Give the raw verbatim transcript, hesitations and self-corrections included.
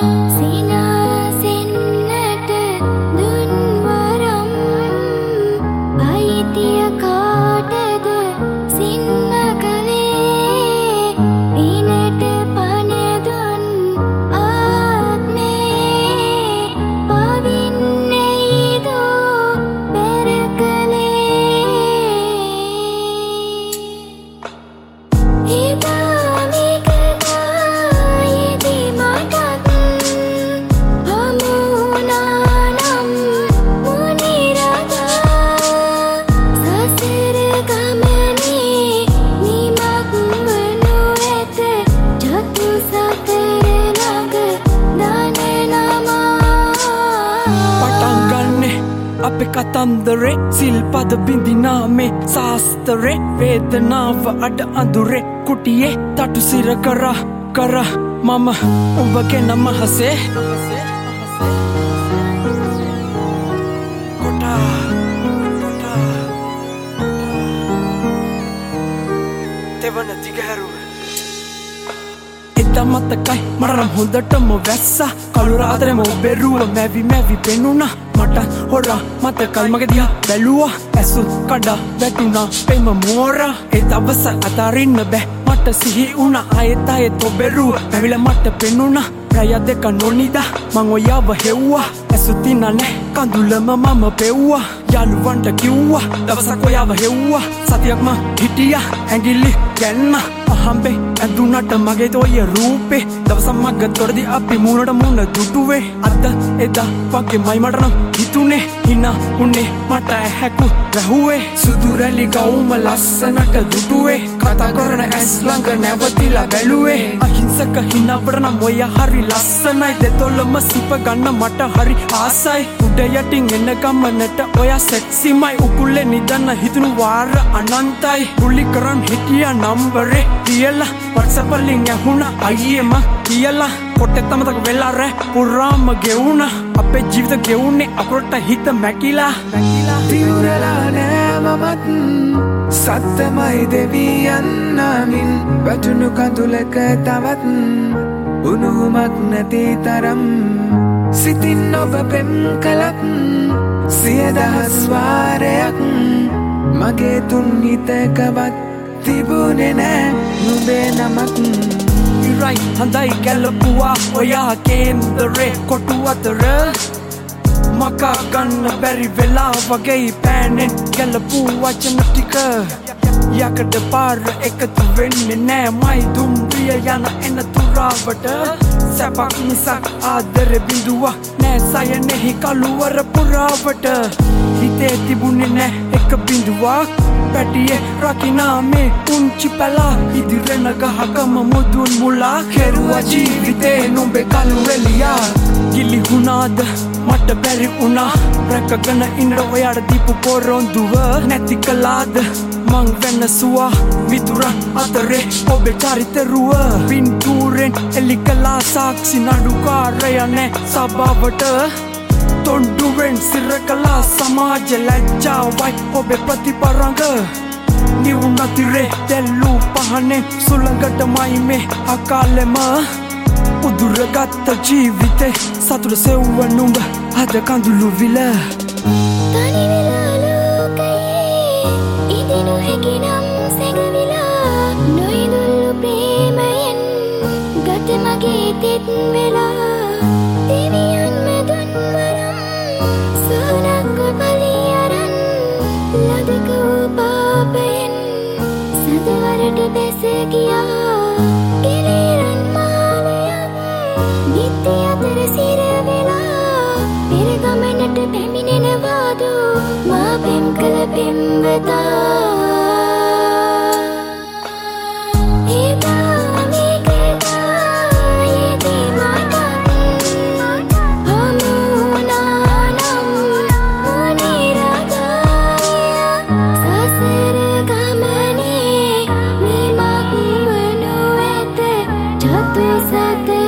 අපේ කතන්දරේ සිල්පද බිඳිනා මේ සාස්තරේ වේදනාව අඩ අඳුරේ කුටියේ තටු සිර කරා කරා මම උඹගේ නම හසේ කොටා කොටා තෙවන දිගහැරුව එදා මතකයි මරම් හොඳටම වැස්සා කළුර අතරම ඔබෙරුව මැවි මැවි පෙනුණා මට හොරා මතකයි මගේ දිහා බැලුවා ඇසු කඩා වැටුණා පෙම මෝරා ඒ දවස අතාරින්න බෑ මට සිහි වුණා ආයෙත් ආයෙත් ඔබෙරුව මැවිලා මට පෙනුණා රැය දෙක නොනිදා මං ඔයාව හෙව්වා ඇසු තිනා නෑ කඳුලම මම පෙව්වා යාළුවන්ට කිව්වා දවසක් ඔයාව හෙව්වා සතියක් මං හිටියා ඇඟිලි ගැන්න අහම්බේ ඇඳුනට මගේ තෝය රූපේ දවසක් මග තොරදී අපි මූණට මූණ දුටුවේ අද එදා වගේ මයි මට නම් හිතුනේ හිනා උන්නේ මට ඇහැකු රැහුවේ සුදු රැලි ගවුම ලස්සනට දුටුවේ කතා කරන ඇස් ළඟ නැවතිලා බැලුවේ අහිංසක හිනාවට නම් ඔය හරි ලස්සනයි දෙතොලම සිප ගන්න මට හරි ආසයි උඩ යටින් එන ගමනට ඔයා සෙක්සිමයි උකුලේ නිදන්න හිතුණු වාර අනන්තයි පුලි කරන් හිටියා නම්බරේ කියලා WhatsApp වලින් ඇහුණා අයියේම කියලා පොට්ටේ තමතක වෙලා රැ පුරාම ගෙවුණා අපේ ජීවිත ගෙවුනේ අකුරට හිත මැකිලා මැකිලා තියුරලා නෑ මමත් සත්තමයි දෙවී යන්නමින් වැටුණු කඳුලක තවත් උණුහුමක් නැති තරම් සිතින් ඔබ පෙම් කලක් සිය දහස් වාරයක් මගේ තුන් හිතකවත් තිබුණේ නෑ නුඹේ නමක් ඉරයි හඳයි ගැලපුවා ඔයා කේන්දරේ කොටු අතර මකා ගන්න බැරි වෙලා වගේ පෑනෙන් ගැලපු වචන ටික යකඩ පාර එකතු වෙන්නේ නෑ මයි දුම්රිය යන එන තුරාවට සැපක් මිසක් ආදර බිඳුවා නෑ සයනෙහි කළුවර පුරාවට හිතේ තිබුණේ නෑ එක බිඳුවක් පැටියේ රකිනා මේ පුංචි පැලා ඉදිරෙන ගහකම මුදුන් මුලා කෙරුවා ජීවිතේ නුඹේ කළු එලියා ගිලිහුණාද මට බැරි වුණා රැකගෙන ඉන්න ඔයාට දීපු පොරොන්දුව නැති කළාද මං වෙනසුවා විදුරන් අතරේ ඔබේ චරිතරුව පින්තූරෙන් එලි කළා සාක්ෂි නඩුකාරය නෑ සභාවට තොණ්ඩුවෙන් සිර කළා සමාජ ලැජ්ජාවයි ඔබේ ප්‍රතිපරංග නිවුනතිරේ තෙල්ලු පහනේ සුළඟටමයි මේ අකාලෙම උදුරගත්ත ජීවිතේ සතුට සෙව්ව නුඹ අද කඳුළු විල තනි වෙලා ලෝකයේ ඉදිනු හැකිනම් සැඟවිලා නොයිදුල්ලු ප්‍රේමයෙන් ගත මගේ තෙත් වෙලා දෙවියන් මැදුන් වරම් සහනක්ව බලි අරන් ලදක වූ පාපයෙන් සදවරට බැස ගියා කෙලෙරන් මාලයක් නිත්‍ය අතර සිර වෙලා පෙර ගමනට පැමිණෙනවාදු මා පෙම් කළ පෙම්වතා Satu